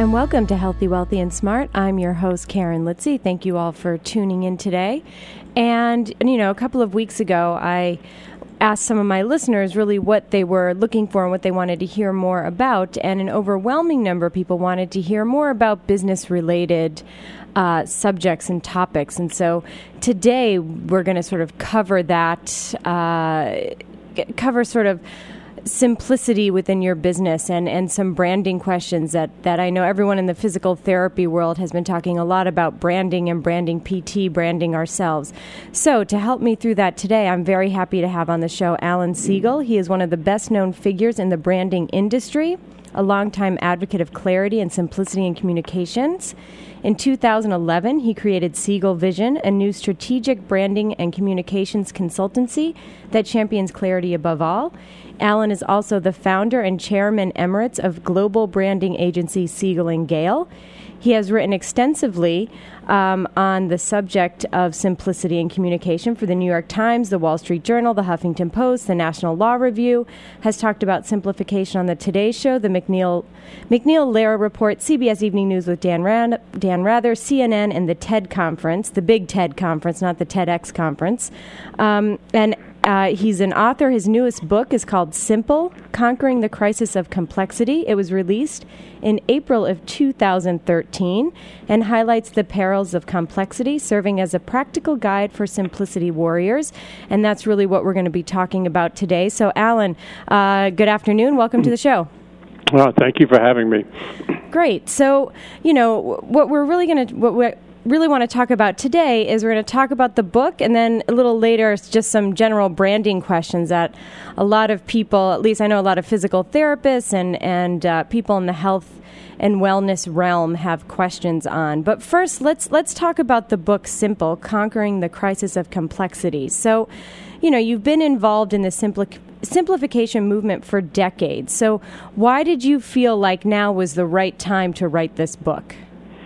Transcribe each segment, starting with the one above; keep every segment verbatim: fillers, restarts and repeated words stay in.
and welcome to Healthy, Wealthy, and Smart. I'm your host, Karen Litzy. Thank you all for tuning in today. And, you know, a couple of weeks ago, I asked some of my listeners really what they were looking for and what they wanted to hear more about. And an overwhelming number of people wanted to hear more about business-related uh, subjects and topics. And so today, we're going to sort of cover that, uh, cover sort of simplicity within your business and, and some branding questions that, that I know everyone in the physical therapy world has been talking a lot about branding and branding P T, branding ourselves. So to help me through that today, I'm very happy to have on the show Alan Siegel. He is one of the best known figures in the branding industry, a longtime advocate of clarity and simplicity in communications. In two thousand eleven, he created Siegel Vision, a new strategic branding and communications consultancy that champions clarity above all. Alan is also the founder and chairman emeritus of global branding agency Siegel and Gale. He has written extensively um, on the subject of simplicity in communication for the New York Times, the Wall Street Journal, the Huffington Post, the National Law Review, has talked about simplification on the Today Show, the McNeil McNeil Lehrer Report, C B S Evening News with Dan, Rand, Dan Rather, C N N, and the TED Conference, the big TED Conference, not the TEDx Conference. Um, and Uh, he's an author. His newest book is called Simple, Conquering the Crisis of Complexity. It was released in April of two thousand thirteen and highlights the perils of complexity, serving as a practical guide for simplicity warriors. And that's really what we're going to be talking about today. So, Alan, uh, good afternoon. Welcome to the show. Well, thank you for having me. Great. So, you know, what we're really going to... what we're really want to talk about today is we're going to talk about the book, and then a little later it's just some general branding questions that a lot of people, at least I know a lot of physical therapists and, and uh, people in the health and wellness realm have questions on. But first, let's let's talk about the book Simple, Conquering the Crisis of Complexity. So, you know, you've been involved in the simpli- simplification movement for decades. So why did you feel like now was the right time to write this book?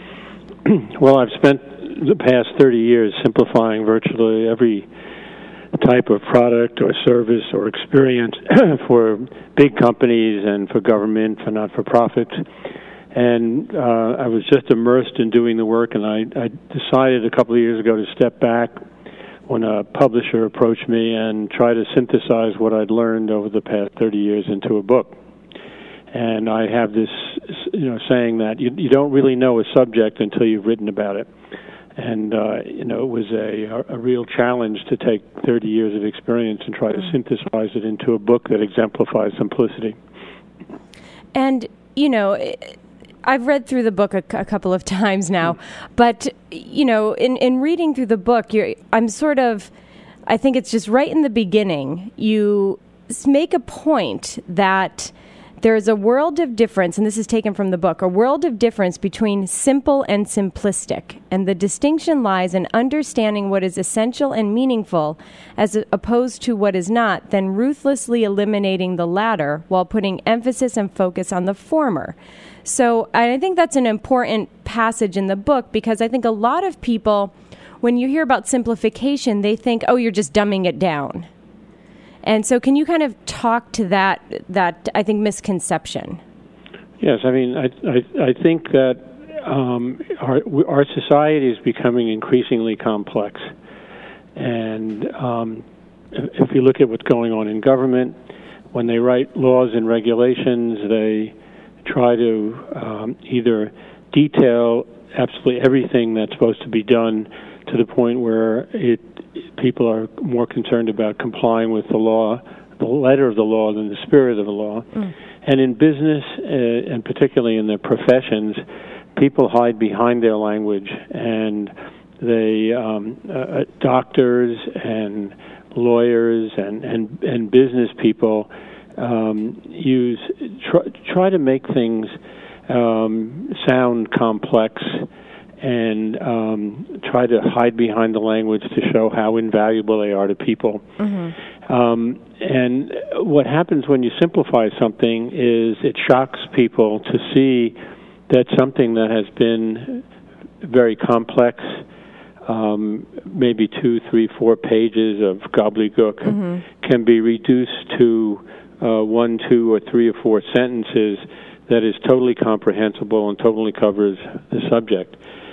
Well, I've spent the past thirty years simplifying virtually every type of product or service or experience for big companies and for government, for not-for-profit. And uh, I was just immersed in doing the work, and I, I decided a couple of years ago to step back when a publisher approached me and try to synthesize what I'd learned over the past thirty years into a book. And I have this, you know, saying that you, you don't really know a subject until you've written about it. And, uh, you know, it was a, a real challenge to take thirty years of experience and try to synthesize it into a book that exemplifies simplicity. And, you know, I've read through the book a, a couple of times now, but, you know, in, in reading through the book, you're, I'm sort of, I think it's just right in the beginning, you make a point that there is a world of difference, and this is taken from the book, a world of difference between simple and simplistic. And the distinction lies in understanding what is essential and meaningful as opposed to what is not, then ruthlessly eliminating the latter while putting emphasis and focus on the former. So I think that's an important passage in the book because I think a lot of people, when you hear about simplification, they think, oh, you're just dumbing it down. And so can you kind of talk to that, that I think, misconception? Yes, I mean, I I, I think that um, our, our society is becoming increasingly complex. And um, if you look at what's going on in government, when they write laws and regulations, they try to um, either detail absolutely everything that's supposed to be done to the point where it people are more concerned about complying with the law, the letter of the law, than the spirit of the law. Mm. And in business, uh, and particularly in their professions, people hide behind their language, and they um, uh, doctors and lawyers and, and, and business people um, use try, try to make things um, sound complex and um, try to hide behind the language to show how invaluable they are to people. Mm-hmm. Um, and what happens when you simplify something is it shocks people to see that something that has been very complex, um, maybe two, three, four pages of gobbledygook, mm-hmm. can be reduced to uh, one, two, or three or four sentences that is totally comprehensible and totally covers the subject.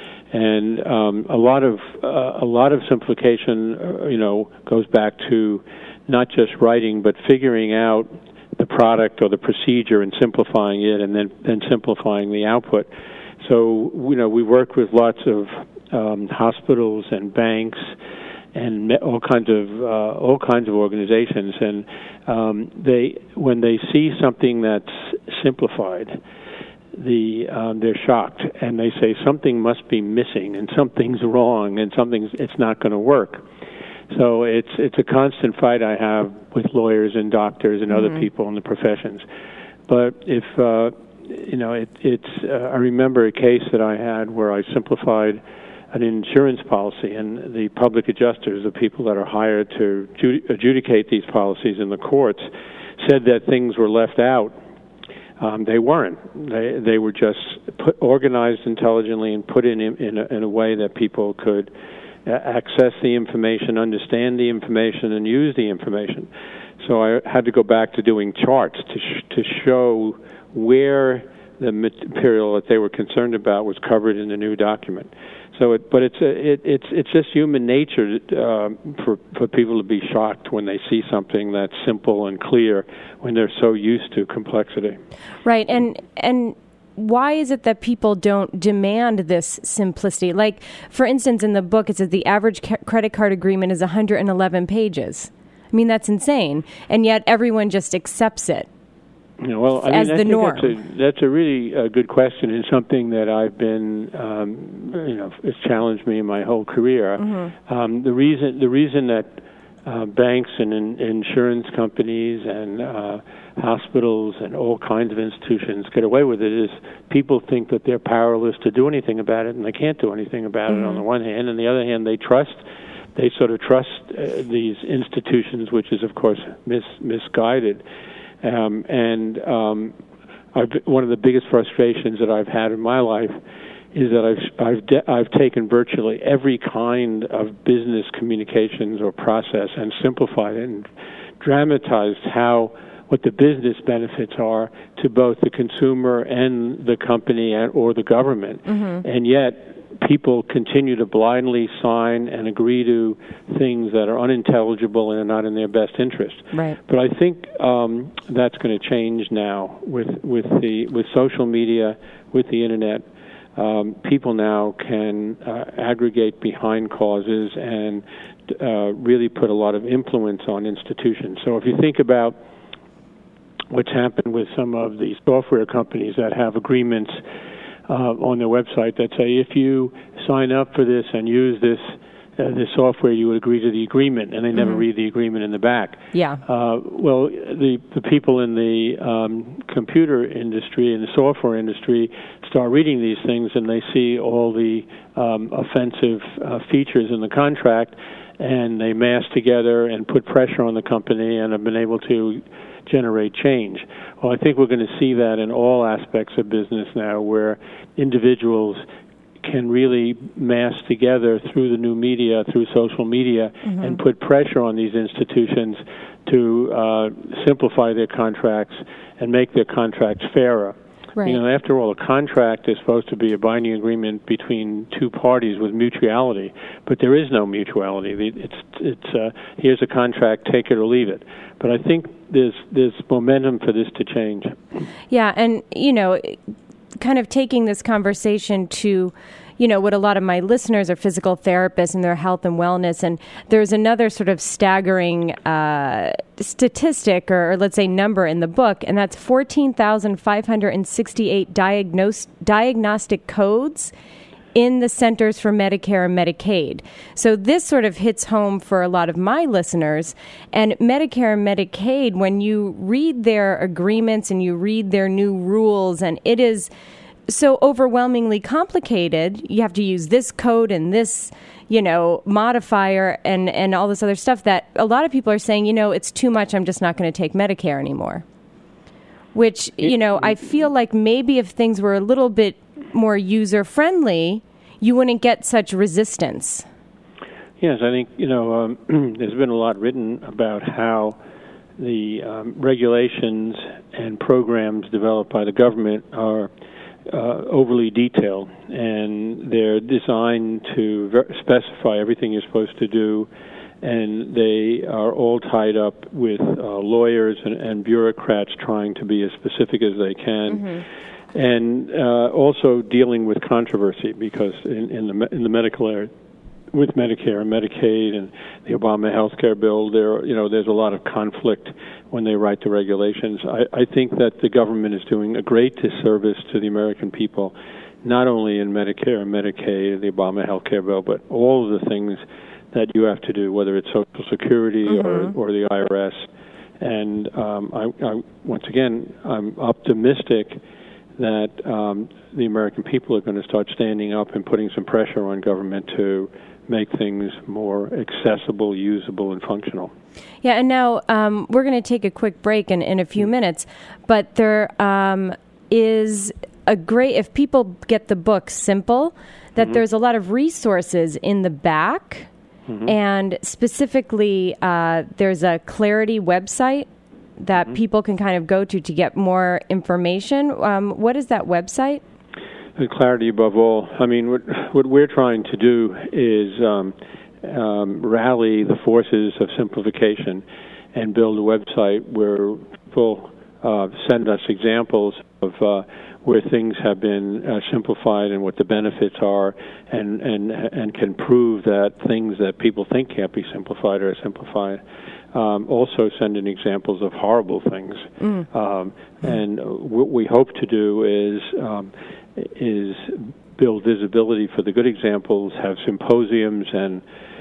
And um, a lot of uh, a lot of simplification, uh, you know, goes back to not just writing, but figuring out the product or the procedure and simplifying it, and then then simplifying the output. So, you know, we work with lots of um, hospitals and banks and all kinds of uh, all kinds of organizations, and um, they when they see something that's simplified, the um, they're shocked, and they say something must be missing and something's wrong and something's it's not going to work. So it's it's a constant fight I have with lawyers and doctors and mm-hmm. other people in the professions. But if uh, you know, it, it's uh, I remember a case that I had where I simplified an insurance policy, and the public adjusters, the people that are hired to adjudicate these policies in the courts, said that things were left out. Um, they weren't. They they were just put, organized intelligently and put in in a, in a way that people could uh, access the information, understand the information, and use the information. So I had to go back to doing charts to sh- to show where the material that they were concerned about was covered in the new document. So, it, but it's a, it, it's it's just human nature uh, for for people to be shocked when they see something that's simple and clear when they're so used to complexity. Right, and and why is it that people don't demand this simplicity? Like, for instance, in the book, it says the average ca- credit card agreement is one hundred eleven pages. I mean, that's insane, and yet everyone just accepts it. You know, well, I as mean, the I think norm. That's a, that's a really uh, good question, and something that I've been, um, you know, it's challenged me in my whole career. Mm-hmm. Um, the reason the reason that uh, banks and in, insurance companies and uh, hospitals and all kinds of institutions get away with it is people think that they're powerless to do anything about it, and they can't do anything about mm-hmm. it on the one hand. On the other hand, they trust, they sort of trust uh, these institutions, which is, of course, mis- misguided. Um, and um, I've, one of the biggest frustrations that I've had in my life is that I've I've, de- I've taken virtually every kind of business communications or process and simplified it and dramatized how what the business benefits are to both the consumer and the company and, or the government, mm-hmm. and yet people continue to blindly sign and agree to things that are unintelligible and are not in their best interest. Right. But I think um, that's going to change now with with the with social media, with the internet. Um, people now can uh, aggregate behind causes and uh, really put a lot of influence on institutions. So if you think about what's happened with some of the software companies that have agreements Uh, on their website that say if you sign up for this and use this uh, this software, you would agree to the agreement, and they never mm-hmm. read the agreement in the back. Yeah. Uh, well, the the people in the um, computer industry and the software industry start reading these things, and they see all the um, offensive uh, features in the contract, and they mass together and put pressure on the company, and have been able to generate change. Well, I think we're going to see that in all aspects of business now, where individuals can really mass together through the new media, through social media, mm-hmm. and put pressure on these institutions to uh, simplify their contracts and make their contracts fairer. Right. You know, after all, a contract is supposed to be a binding agreement between two parties with mutuality, but there is no mutuality. It's it's uh, here's a contract, take it or leave it. But I think there's there's momentum for this to change. Yeah, and you know, kind of taking this conversation to, you know, what a lot of my listeners are physical therapists and their health and wellness. And there's another sort of staggering uh, statistic or, or let's say number in the book, and that's fourteen thousand five hundred sixty-eight diagnos- diagnostic codes in the Centers for Medicare and Medicaid. So this sort of hits home for a lot of my listeners. And Medicare and Medicaid, when you read their agreements and you read their new rules, and it is so overwhelmingly complicated. You have to use this code and this, you know, modifier and, and all this other stuff that a lot of people are saying, you know, it's too much. I'm just not going to take Medicare anymore. Which, you know, I feel like maybe if things were a little bit more user-friendly, you wouldn't get such resistance. Yes, I think, you know, um, there's been a lot written about how the um, regulations and programs developed by the government are uh, overly detailed, and they're designed to ver- specify everything you're supposed to do, and they are all tied up with uh, lawyers and, and bureaucrats trying to be as specific as they can. Mm-hmm. And uh, also dealing with controversy, because in, in the in the medical area, with Medicare and Medicaid and the Obama health care bill, there you know there's a lot of conflict when they write the regulations. I, I think that the government is doing a great disservice to the American people, not only in Medicare and Medicaid, the Obama health care bill, but all of the things that you have to do, whether it's Social Security mm-hmm. or, or the I R S. And um, I, I, once again, I'm optimistic that um, the American people are going to start standing up and putting some pressure on government to make things more accessible, usable, and functional. Yeah, and now um, we're going to take a quick break in, in a few minutes, but there um, is a great, if people get the book Simple, that mm-hmm. there's a lot of resources in the back, mm-hmm. and specifically uh, there's a Clarity website that mm-hmm. people can kind of go to to get more information. Um, what is that website? And clarity above all. I mean, what, what we're trying to do is um, um, rally the forces of simplification and build a website where people uh, send us examples of uh, where things have been uh, simplified and what the benefits are, and, and, and can prove that things that people think can't be simplified are simplified. Um, also send in examples of horrible things. Mm. Um, and what we hope to do is um, is build visibility for the good examples, have symposiums and,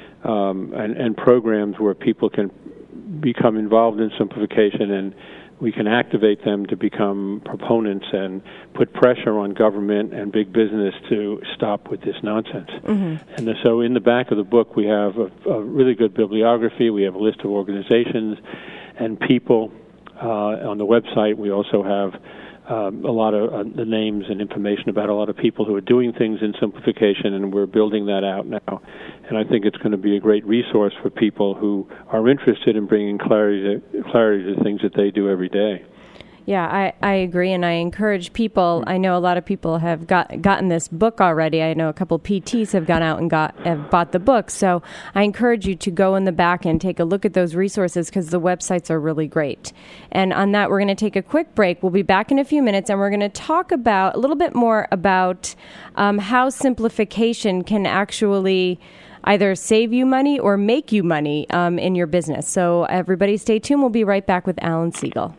um, and and programs where people can become involved in simplification, and we can activate them to become proponents and put pressure on government and big business to stop with this nonsense. Mm-hmm. And so in the back of the book, we have a, a really good bibliography. We have a list of organizations and people. Uh, on the website, we also have um, a lot of uh, the names and information about a lot of people who are doing things in simplification, and we're building that out now. And I think it's going to be a great resource for people who are interested in bringing clarity to, clarity to things that they do every day. Yeah, I, I agree, and I encourage people. I know a lot of people have got gotten this book already. I know a couple P Ts have gone out and got have bought the book. So I encourage you to go in the back and take a look at those resources, because the websites are really great. And on that, we're going to take a quick break. We'll be back in a few minutes, and we're going to talk about a little bit more about um, how simplification can actually either save you money or make you money um, in your business. So everybody stay tuned. We'll be right back with Alan Siegel.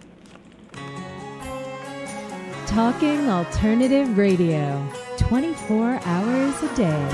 Talking Alternative Radio, twenty-four hours a day.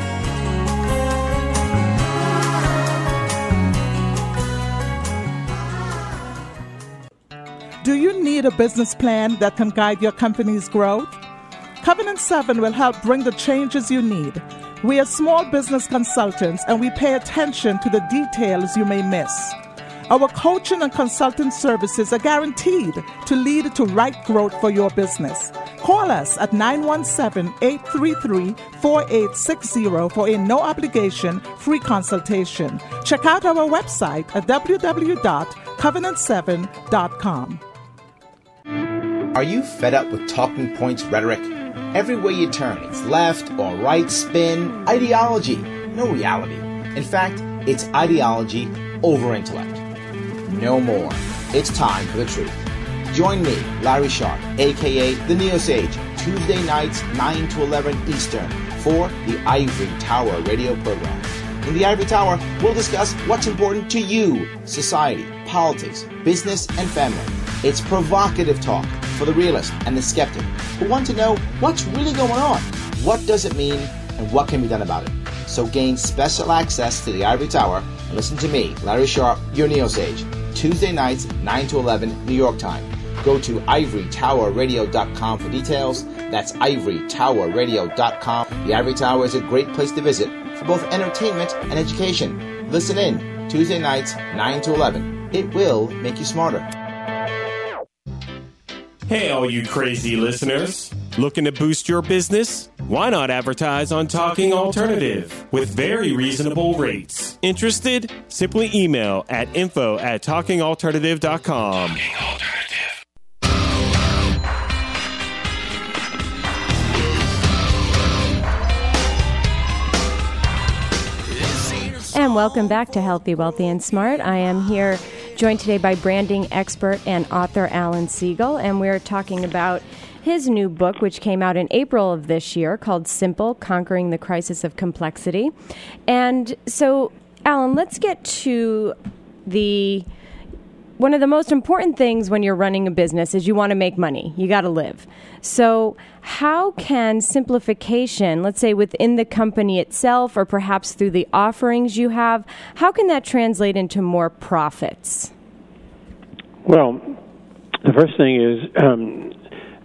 Do you need a business plan that can guide your company's growth? Covenant seven will help bring the changes you need. We are small business consultants, and we pay attention to the details you may miss. Our coaching and consulting services are guaranteed to lead to right growth for your business. Call us at nine one seven, eight three three, four eight six zero for a no-obligation free consultation. Check out our website at w w w dot covenant seven dot com. Are you fed up with talking points rhetoric? Everywhere you turn, it's left or right spin, ideology, no reality. In fact, it's ideology over intellect. No more. It's time for the truth. Join me, Larry Sharp, a k a. The Neo Sage, Tuesday nights, nine to eleven Eastern, for the Ivory Tower radio program. In the Ivory Tower, we'll discuss what's important to you, society, politics, business, and family. It's provocative talk for the realist and the skeptic who want to know what's really going on, what does it mean, and what can be done about it. So gain special access to the Ivory Tower and listen to me, Larry Sharp, your Neo Sage, Tuesday nights, nine to eleven New York time. Go to ivory tower radio dot com for details. That's ivory tower radio dot com. The Ivory Tower is a great place to visit for both entertainment and education. Listen in, Tuesday nights, nine to eleven. It will make you smarter. Hey, all you crazy listeners. Looking to boost your business? Why not advertise on Talking Alternative with very reasonable rates? Interested? Simply email at info at talking alternative dot com. Talking Alternative. And welcome back to Healthy, Wealthy, and Smart. I am here joined today by branding expert and author Alan Siegel, and we're talking about his new book, which came out in April of this year, called Simple, Conquering the Crisis of Complexity. And so, Alan, let's get to the... One of the most important things when you're running a business is you want to make money. You got to live. So how can simplification, let's say within the company itself or perhaps through the offerings you have, how can that translate into more profits? Well, the first thing is, um,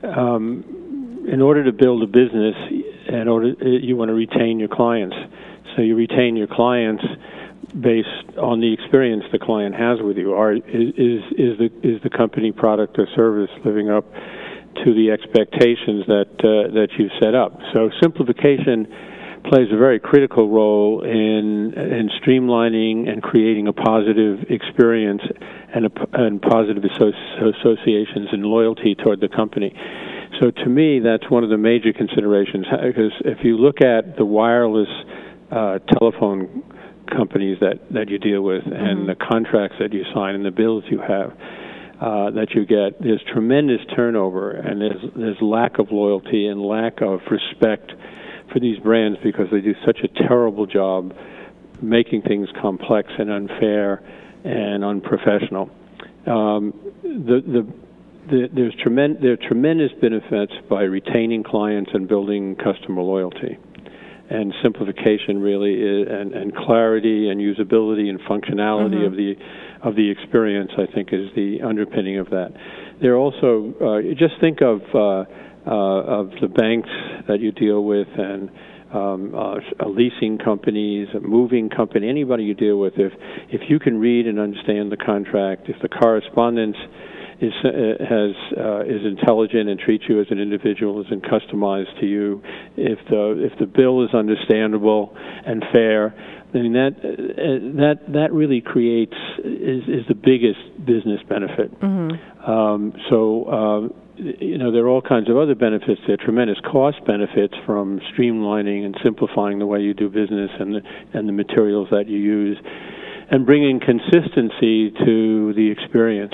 um, in order to build a business, in order you want to retain your clients. So you retain your clients based on the experience the client has with you. Are, is is the is the company, product, or service living up to the expectations that uh, that you've set up? So simplification plays a very critical role in in streamlining and creating a positive experience and a, and positive associ- associations and loyalty toward the company. So to me, that's one of the major considerations, because if you look at the wireless uh, telephone companies that, that you deal with, mm-hmm. and the contracts that you sign and the bills you have uh, that you get, there's tremendous turnover, and there's there's lack of loyalty and lack of respect for these brands because they do such a terrible job making things complex and unfair and unprofessional. Um, the, the the there's tremendous there are tremendous benefits by retaining clients and building customer loyalty. And simplification really is, and, and clarity and usability and functionality mm-hmm. of the of the experience, I think, is the underpinning of that. There are also uh, just think of uh, uh, of the banks that you deal with, and um, uh, leasing companies, a moving company, anybody you deal with. If if you can read and understand the contract, if the correspondence is uh, has uh, is intelligent and treats you as an individual, isn't customized to you, if the if the bill is understandable and fair, I mean that uh, that that really creates is, is the biggest business benefit. Mm-hmm. Um, so uh, you know there are all kinds of other benefits. There are tremendous cost benefits from streamlining and simplifying the way you do business and the, and the materials that you use, and bringing consistency to the experience.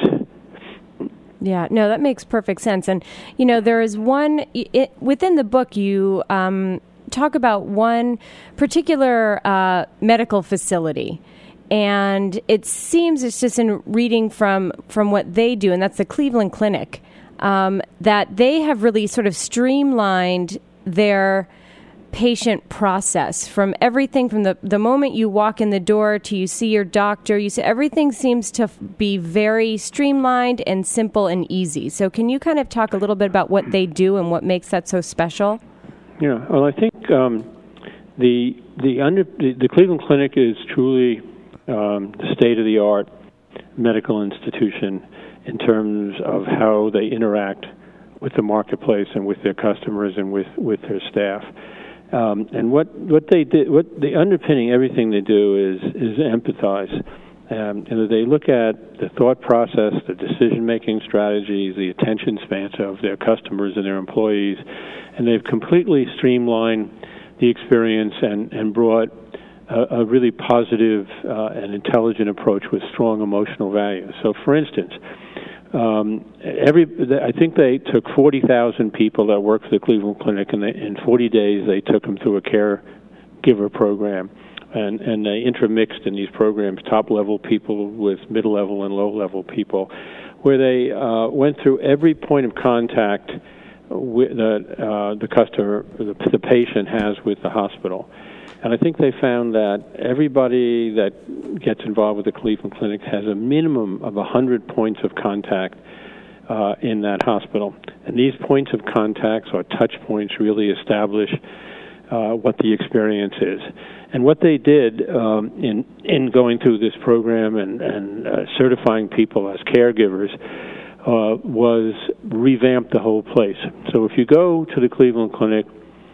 Yeah, no, that makes perfect sense. And, you know, there is one, it, within the book, you um, talk about one particular uh, medical facility. And it seems, it's just in reading from, from what they do, and that's the Cleveland Clinic, um, that they have really sort of streamlined their patient process from everything from the, the moment you walk in the door to you see your doctor. You see everything seems to f- be very streamlined and simple and easy. So can you kind of talk a little bit about what they do and what makes that so special? Yeah, well, I think um, the the under the, the Cleveland Clinic is truly um, the state-of-the-art medical institution in terms of how they interact with the marketplace and with their customers and with, with their staff. Um, and what, what they did, what the underpinning everything they do is is empathize. Um, and they look at the thought process, the decision-making strategies, the attention spans of their customers and their employees, and they've completely streamlined the experience and, and brought a, a really positive uh, and intelligent approach with strong emotional value. So, for instance, Um, every, I think they took forty thousand people that work for the Cleveland Clinic, and they, in forty days they took them through a caregiver program, and, and they intermixed in these programs top-level people with middle-level and low-level people, where they uh, went through every point of contact with, that uh, the customer, the, the patient has with the hospital. And I think they found that everybody that gets involved with the Cleveland Clinic has a minimum of one hundred points of contact uh, in that hospital. And these points of contacts or touch points really establish uh, what the experience is. And what they did um, in, in going through this program and, and uh, certifying people as caregivers uh, was revamp the whole place. So if you go to the Cleveland Clinic,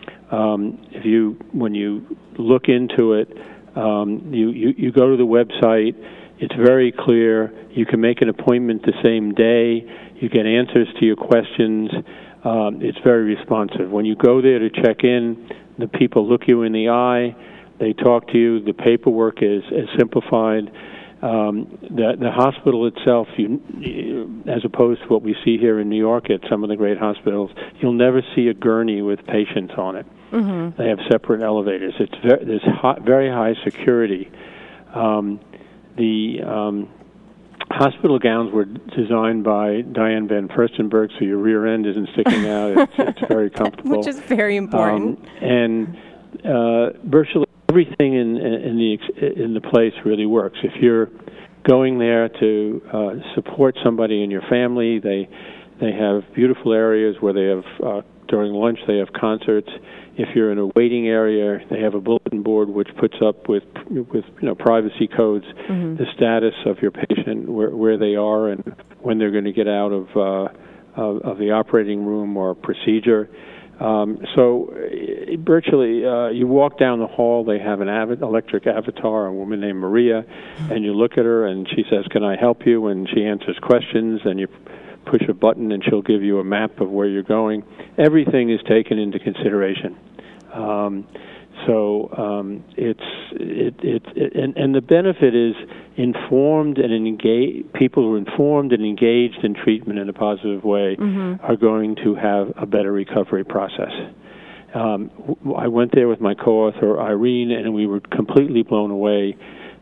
um, if you when you look into it, um, you, you, you go to the website. It's very clear. You can make an appointment the same day. You get answers to your questions. Um, it's very responsive. When you go there to check in, the people look you in the eye. They talk to you. The paperwork is, is simplified. Um, the, the hospital itself, you, as opposed to what we see here in New York at some of the great hospitals, you'll never see a gurney with patients on it. Mm-hmm. They have separate elevators. It's very, there's high, very high security. Um, the um, hospital gowns were designed by Diane Van Furstenberg, so your rear end isn't sticking out. It's, it's very comfortable. Which is very important. Um, and uh, virtually everything in, in the in the place really works. If you're going there to uh, support somebody in your family, they they have beautiful areas where they have uh, during lunch they have concerts. If you're in a waiting area, they have a bulletin board which puts up with with you know privacy codes, mm-hmm. the status of your patient, where where they are, and when they're going to get out of uh, of, of the operating room or procedure. Um, so uh, virtually, uh, you walk down the hall, they have an av- electric avatar, a woman named Maria, and you look at her and she says, "Can I help you?" And she answers questions, and you push a button and she'll give you a map of where you're going. Everything is taken into consideration. Um, so um, it's it, it, it and, and the benefit is informed and engaged. People who are informed and engaged in treatment in a positive way mm-hmm. are going to have a better recovery process. Um, I went there with my co-author Irene, and we were completely blown away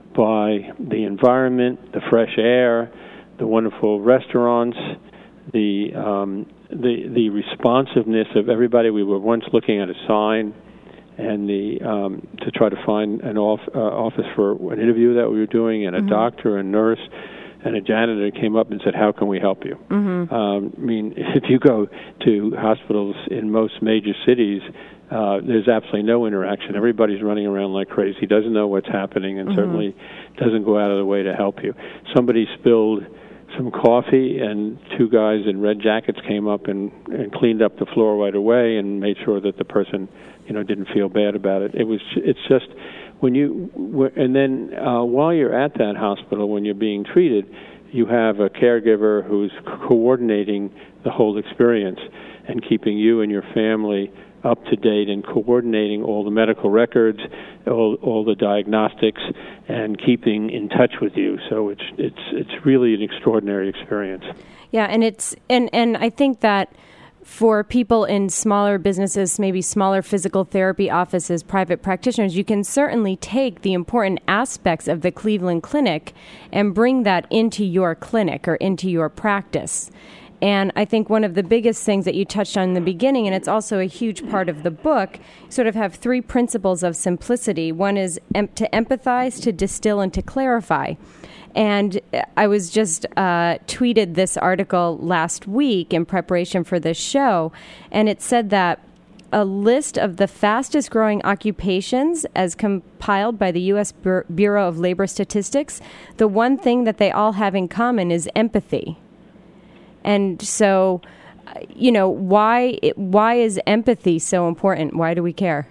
by the environment, the fresh air, the wonderful restaurants, the um, the the responsiveness of everybody. We were once looking at a sign, and the um, to try to find an off, uh, office for an interview that we were doing, and a mm-hmm. doctor, and nurse, and a janitor came up and said, "How can we help you?" Mm-hmm. Um, I mean, if you go to hospitals in most major cities, uh, there's absolutely no interaction. Everybody's running around like crazy, doesn't know what's happening, and mm-hmm. certainly doesn't go out of the way to help you. Somebody spilled some coffee, and two guys in red jackets came up and, and cleaned up the floor right away and made sure that the person, you know, didn't feel bad about it. It was, it's just when you, and then uh, while you're at that hospital, when you're being treated, you have a caregiver who's coordinating the whole experience and keeping you and your family up to date and coordinating all the medical records, all, all the diagnostics, and keeping in touch with you. So it's it's it's really an extraordinary experience. Yeah, and it's and, and I think that for people in smaller businesses, maybe smaller physical therapy offices, private practitioners, you can certainly take the important aspects of the Cleveland Clinic and bring that into your clinic or into your practice. And I think one of the biggest things that you touched on in the beginning, and it's also a huge part of the book, you sort of have three principles of simplicity. One is em- to empathize, to distill, and to clarify. And I was just uh, tweeted this article last week in preparation for this show, and it said that a list of the fastest growing occupations as compiled by the U S Bureau of Labor Statistics, the one thing that they all have in common is empathy. And so, you know, why why is empathy so important? Why do we care?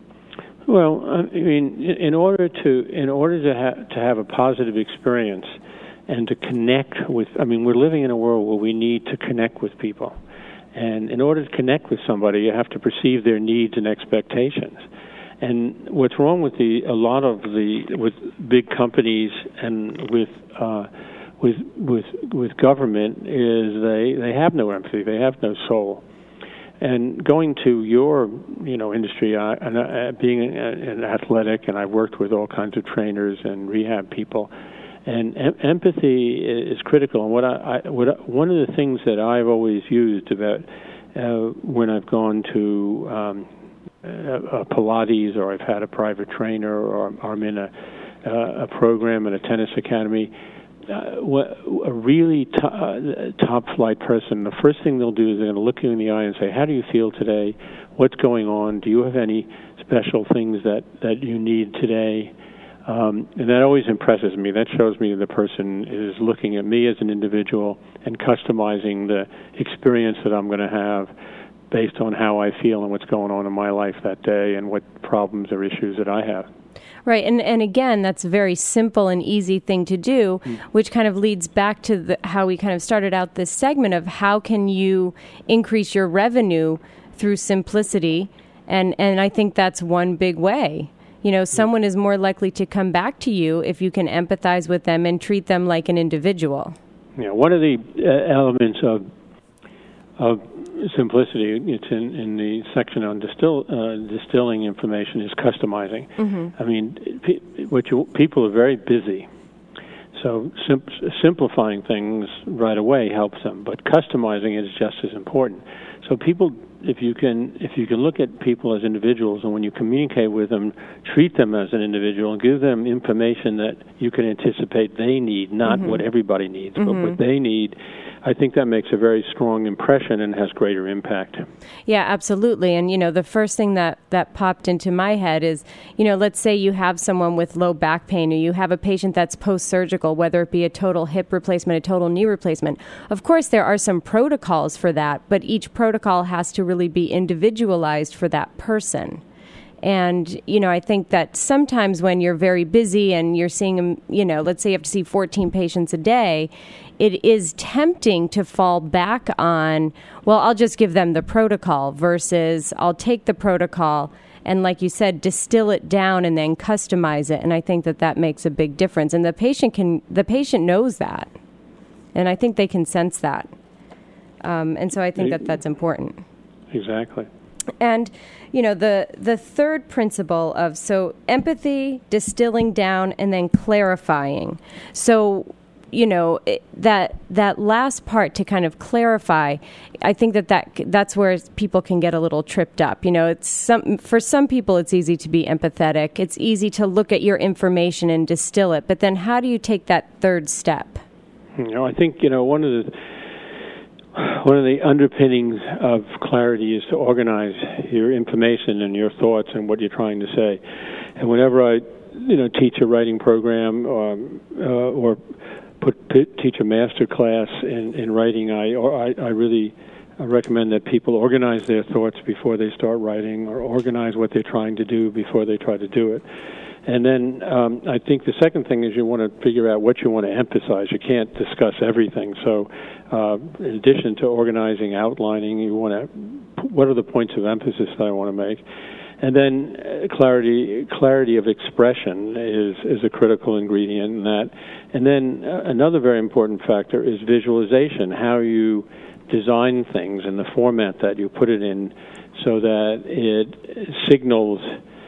Well, I mean, in order to in order to have to have a positive experience and to connect with, I mean, we're living in a world where we need to connect with people, and in order to connect with somebody, you have to perceive their needs and expectations. And what's wrong with the a lot of the with big companies and with uh, with with with government is they they have no empathy, they have no soul. And going to your you know industry, uh, and, uh, being an athletic, and I've worked with all kinds of trainers and rehab people, and em- empathy is critical. And what I, I what I, one of the things that I've always used about uh, when I've gone to um, a, a Pilates, or I've had a private trainer, or, or I'm in a uh, a program at a tennis academy. Uh, a really to, uh, top-flight person, the first thing they'll do is they're going to look you in the eye and say, "How do you feel today? What's going on? Do you have any special things that, that you need today?" Um, and that always impresses me. That shows me the person is looking at me as an individual and customizing the experience that I'm going to have based on how I feel and what's going on in my life that day and what problems or issues that I have. Right, and and again, that's a very simple and easy thing to do, mm. which kind of leads back to the, how we kind of started out this segment of how can you increase your revenue through simplicity, and, and I think that's one big way. You know, someone is more likely to come back to you if you can empathize with them and treat them like an individual. Yeah, one of the uh, elements of of simplicity, it's in, in the section on distill, uh, distilling information, is customizing. Mm-hmm. I mean, pe- what you, people are very busy, so sim- simplifying things right away helps them, but customizing it is just as important. So people, if you can, if you can look at people as individuals, and when you communicate with them, treat them as an individual and give them information that you can anticipate they need, not mm-hmm. what everybody needs, mm-hmm. but what they need, I think that makes a very strong impression and has greater impact. Yeah, absolutely. And, you know, the first thing that, that popped into my head is, you know, let's say you have someone with low back pain, or you have a patient that's post-surgical, whether it be a total hip replacement, a total knee replacement. Of course, there are some protocols for that, but each protocol has to really be individualized for that person. And, you know, I think that sometimes when you're very busy and you're seeing, you know, let's say you have to see fourteen patients a day, it is tempting to fall back on, well, I'll just give them the protocol versus I'll take the protocol and, like you said, distill it down and then customize it. And I think that that makes a big difference. And the patient can, the patient knows that. And I think they can sense that. Um, and so I think that that's important. Exactly. And, you know, the the third principle of, so empathy, distilling down, and then clarifying. So, you know, it, that that last part to kind of clarify, I think that, that that's where people can get a little tripped up. You know, it's some for some people it's easy to be empathetic. It's easy to look at your information and distill it. But then how do you take that third step? You know, I think, you know, one of the One of the underpinnings of clarity is to organize your information and your thoughts and what you're trying to say. And whenever I, you know, teach a writing program um, uh, or put p- teach a master class in, in writing, I, or I I really recommend that people organize their thoughts before they start writing, or organize what they're trying to do before they try to do it. And then um, I think the second thing is you want to figure out what you want to emphasize. You can't discuss everything. So uh, in addition to organizing, outlining, you want to, what are the points of emphasis that I want to make? And then uh, clarity clarity of expression is, is a critical ingredient in that. And then uh, another very important factor is visualization, how you design things and the format that you put it in so that it signals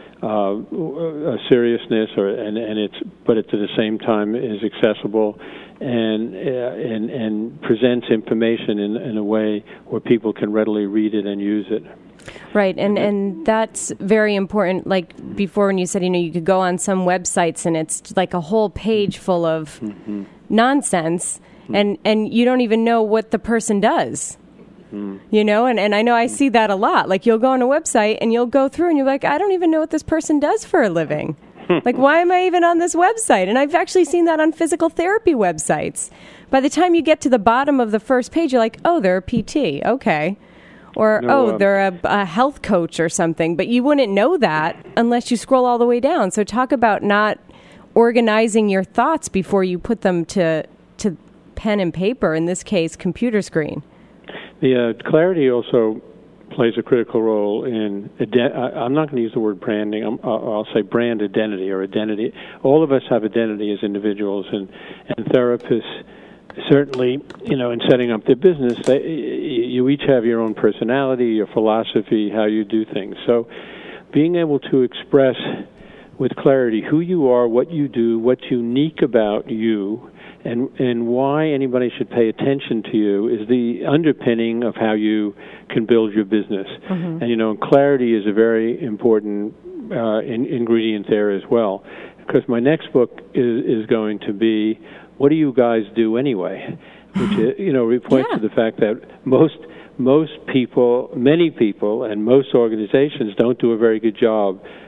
Uh, a seriousness, or and, and it's, but it's at the same time is accessible, and uh, and and presents information in in a way where people can readily read it and use it. Right, and and that's very important. Like before, when you said, you know, you could go on some websites and it's like a whole page full of mm-hmm. nonsense, mm-hmm. and and you don't even know what the person does. Mm. You know, and, and I know I see that a lot. Like, you'll go on a website and you'll go through and you're like, I don't even know what this person does for a living. Like, why am I even on this website? And I've actually seen that on physical therapy websites. By the time you get to the bottom of the first page, you're like, oh, they're a P T. Okay. Or, no, oh, um, they're a, a health coach or something. But you wouldn't know that unless you scroll all the way down. So talk about not organizing your thoughts before you put them to, to pen and paper, in this case, computer screen. The uh, clarity also plays a critical role in, ident- I, I'm not going to use the word branding, I'm, I'll, I'll say brand identity or identity. All of us have identity as individuals, and, and therapists certainly, you know, in setting up their business, they, you each have your own personality, your philosophy, how you do things. So being able to express with clarity who you are, what you do, what's unique about you, and and why anybody should pay attention to you is the underpinning of how you can build your business. Mm-hmm. And, you know, clarity is a very important uh, in, ingredient there as well. Because my next book is, is going to be, what do you guys do anyway? Which, you know, points yeah. to the fact that most most people, many people, and most organizations don't do a very good job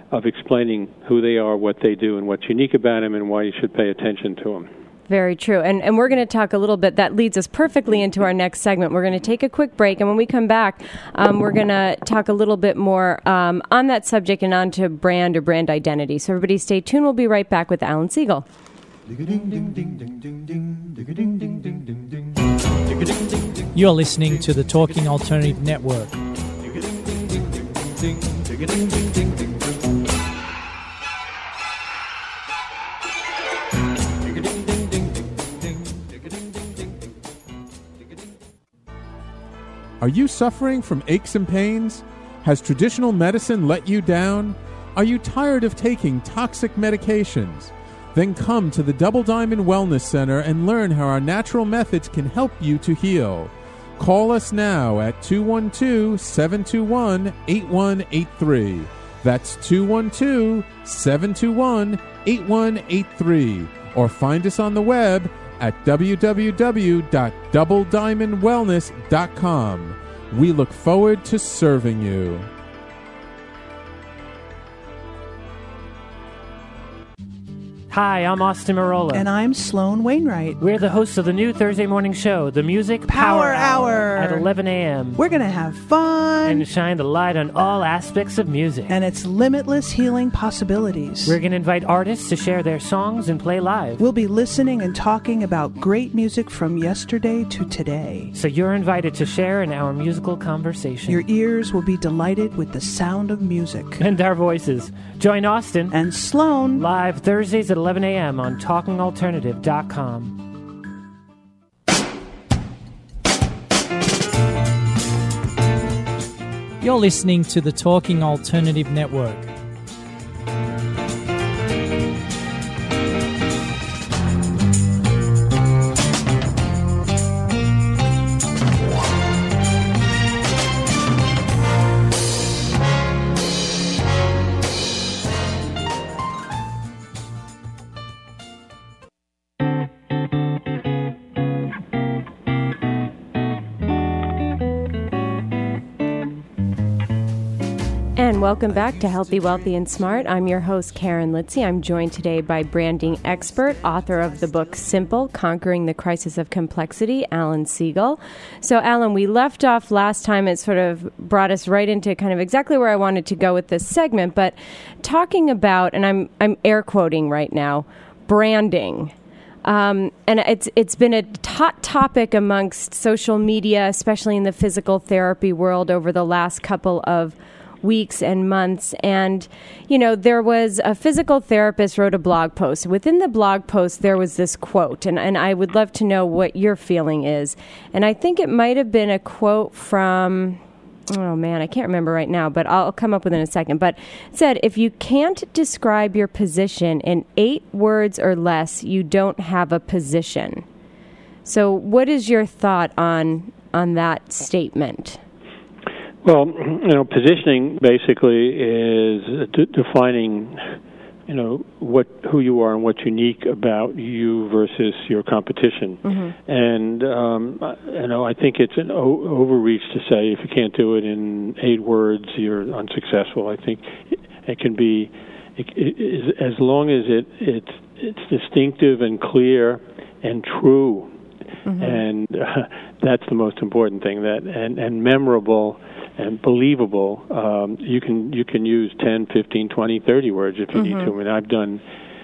of explaining who they are, what they do, and what's unique about them, and why you should pay attention to them. Very true. And and we're going to talk a little bit, that leads us perfectly into our next segment. We're going to take a quick break, and when we come back, um, we're going to talk a little bit more um, on that subject and on to brand or brand identity. So everybody stay tuned. We'll be right back with Alan Siegel. You're listening to the Talking Alternative Network. Are you suffering from aches and pains? Has traditional medicine let you down? Are you tired of taking toxic medications? Then come to the Double Diamond Wellness Center and learn how our natural methods can help you to heal. Call us now at two one two, seven two one, eight one eight three. That's two one two, seven two one, eight one eight three. Or find us on the web at w w w dot double diamond wellness dot com. We look forward to serving you. Hi, I'm Austin Marola. And I'm Sloan Wainwright. We're the hosts of the new Thursday morning show, The Music Power, Power Hour. At eleven a.m. We're going to have fun. And shine the light on all aspects of music. And its limitless healing possibilities. We're going to invite artists to share their songs and play live. We'll be listening and talking about great music from yesterday to today. So you're invited to share in our musical conversation. Your ears will be delighted with the sound of music. And our voices. Join Austin and Sloan live Thursdays at eleven a.m. on talking alternative dot com. You're listening to the Talking Alternative Network. And welcome back to Healthy, Wealthy, and Smart. I'm your host, Karen Litzy. I'm joined today by branding expert, author of the book Simple, Conquering the Crisis of Complexity, Alan Siegel. So, Alan, we left off last time. It sort of brought us right into kind of exactly where I wanted to go with this segment, but talking about, and I'm I'm air quoting right now, branding. Um, and it's it's been a hot topic amongst social media, especially in the physical therapy world over the last couple of weeks and months. And, you know, there was a physical therapist wrote a blog post. Within the blog post, there was this quote, and, and I would love to know what your feeling is. And I think it might have been a quote from, oh man, I can't remember right now, but I'll come up with it in a second. But it said, if you can't describe your position in eight words or less, you don't have a position. So what is your thought on on that statement? Well, you know, positioning basically is d- defining, you know, what who you are and what's unique about you versus your competition. Mm-hmm. And um, you know, I think it's an o- overreach to say if you can't do it in eight words, you're unsuccessful. I think it, it can be, it, it, as long as it it's it's distinctive and clear and true, mm-hmm. and uh, that's the most important thing. That and and memorable. And believable. Um, you can you can use ten, fifteen, twenty, thirty words if you mm-hmm. need to. I mean, I've done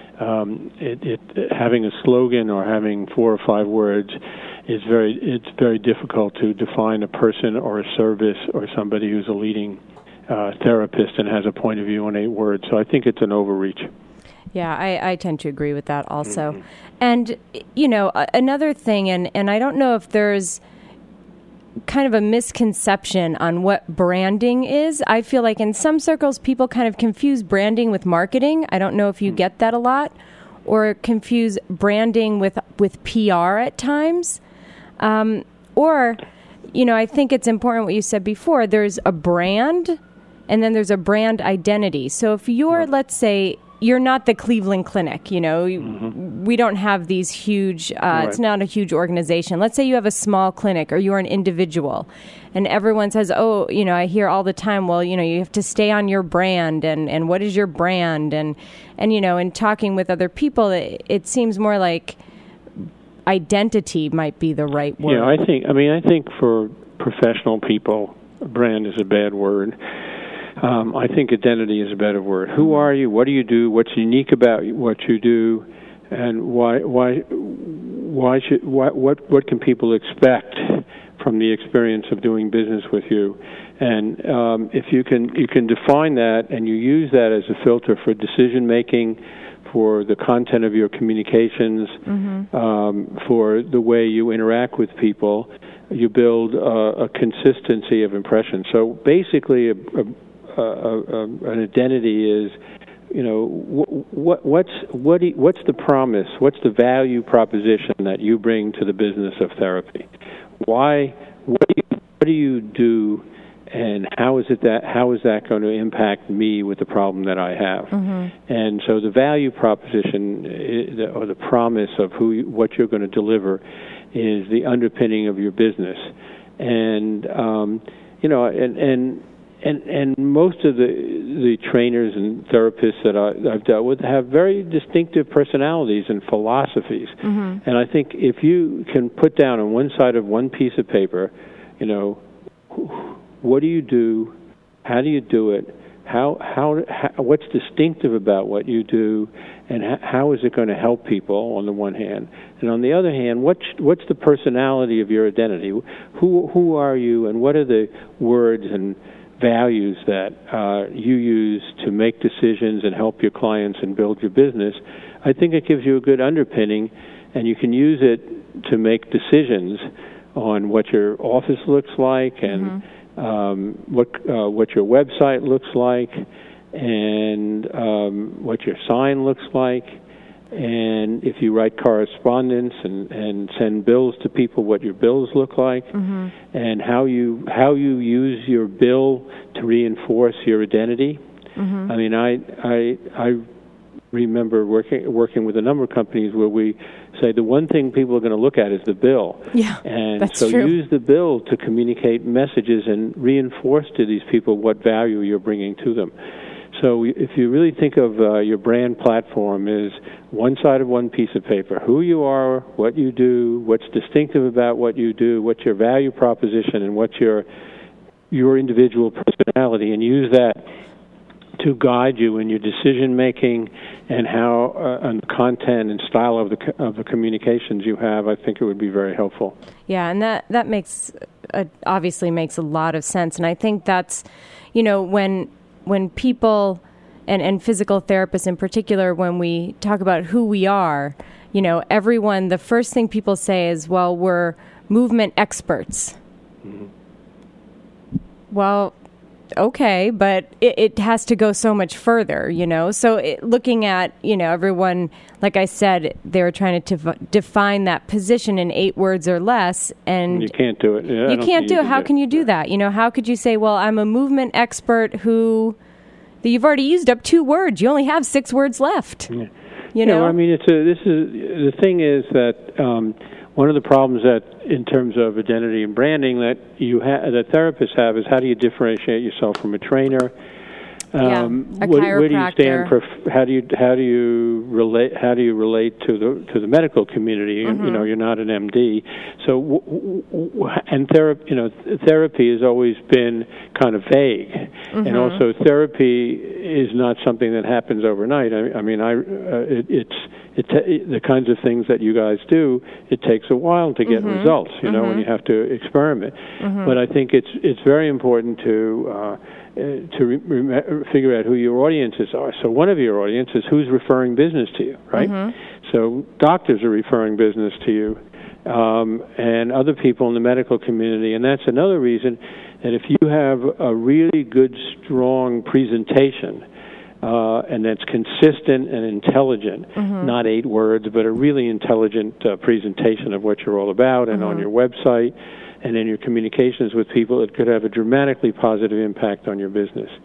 um, it, it. Having a slogan or having four or five words is very. It's very difficult to define a person or a service or somebody who's a leading uh, therapist and has a point of view in eight words. So I think it's an overreach. Yeah, I, I tend to agree with that also. Mm-hmm. And you know, another thing, and and I don't know if there's kind of a misconception on what branding is. I feel like in some circles, people kind of confuse branding with marketing. I don't know if you get that a lot, or confuse branding with with P R at times. Um, or, you know, I think it's important what you said before. There's a brand, and then there's a brand identity. So if you're, let's say, you're not the Cleveland Clinic, you know. Mm-hmm. We don't have these huge, uh, Right. it's not a huge organization. Let's say you have a small clinic or you're an individual and everyone says, oh, you know, I hear all the time, well, you know, you have to stay on your brand and, and what is your brand? And, and, you know, in talking with other people, it, it seems more like identity might be the right word. Yeah, I think, I mean, I think for professional people, brand is a bad word. Um, I think identity is a better word. Who are you? What do you do? What's unique about what you do? And why? Why? Why should? Why, what? What can people expect from the experience of doing business with you? And um, if you can, you can define that, and you use that as a filter for decision making, for the content of your communications, mm-hmm. um, for the way you interact with people. You build uh, a consistency of impression. So basically, a, a Uh, uh, an identity is, you know, what what's what do you, what's the promise? What's the value proposition that you bring to the business of therapy? Why? What do you, what do you do, and how is it that how is that going to impact me with the problem that I have? Mm-hmm. And so the value proposition is, or the promise of who you, what you're going to deliver is the underpinning of your business, and um, you know, and and. And and most of the the trainers and therapists that I, I've dealt with have very distinctive personalities and philosophies. Mm-hmm. And I think if you can put down on one side of one piece of paper, you know, what do you do? How do you do it? How how, how what's distinctive about what you do? And how, how is it going to help people on the one hand? And on the other hand, what's what's the personality of your identity? Who who are you? And what are the words and values that uh, you use to make decisions and help your clients and build your business? I think it gives you a good underpinning, and you can use it to make decisions on what your office looks like and mm-hmm. um, what uh, what your website looks like and um, what your sign looks like. And if you write correspondence and, and send bills to people, what your bills look like, mm-hmm. and how you how you use your bill to reinforce your identity. Mm-hmm. I mean, I I I remember working working with a number of companies where we say the one thing people are going to look at is the bill. Yeah, and that's so true. Use the bill to communicate messages and reinforce to these people what value you're bringing to them. So if you really think of uh, your brand platform as one side of one piece of paper, who you are, what you do, what's distinctive about what you do, what's your value proposition, and what's your your individual personality, and use that to guide you in your decision making and how uh, and content and style of the of the communications you have, I think it would be very helpful. Yeah, and that that makes uh, obviously makes a lot of sense, and I think that's, you know, when. When people, and, and physical therapists in particular, when we talk about who we are, you know, everyone, the first thing people say is, well, we're movement experts. Mm-hmm. Well, okay, but it, it has to go so much further, you know. So it, looking at, you know, everyone, like I said, they were trying to tif- define that position in eight words or less, and you can't do it. Yeah, you can't do you it. How do can you do that? You know, how could you say, well, I'm a movement expert who, that you've already used up two words. You only have six words left. Yeah. You know, yeah, well, I mean, it's a, this is the thing is that um, one of the problems that, in terms of identity and branding, that you ha- that therapists have is how do you differentiate yourself from a trainer? Um, yeah, a what, chiropractor. Where do you stand? Prof- how do you how do you relate? How do you relate to the to the medical community? Mm-hmm. You know, you're not an M D, so w- w- and therapy. You know, therapy has always been kind of vague, mm-hmm. and also therapy is not something that happens overnight. I, I mean, I uh, it, it's it, it the kinds of things that you guys do. It takes a while to get mm-hmm. results. You know, mm-hmm. when you have to experiment. Mm-hmm. But I think it's it's very important to. Uh, Uh, to re- re- figure out who your audiences are. So one of your audiences, who's referring business to you, right? Mm-hmm. So doctors are referring business to you, um, and other people in the medical community. And that's another reason that if you have a really good, strong presentation, uh, and that's consistent and intelligent, mm-hmm. not eight words, but a really intelligent uh, presentation of what you're all about, and mm-hmm. on your website, and in your communications with people, it could have a dramatically positive impact on your business.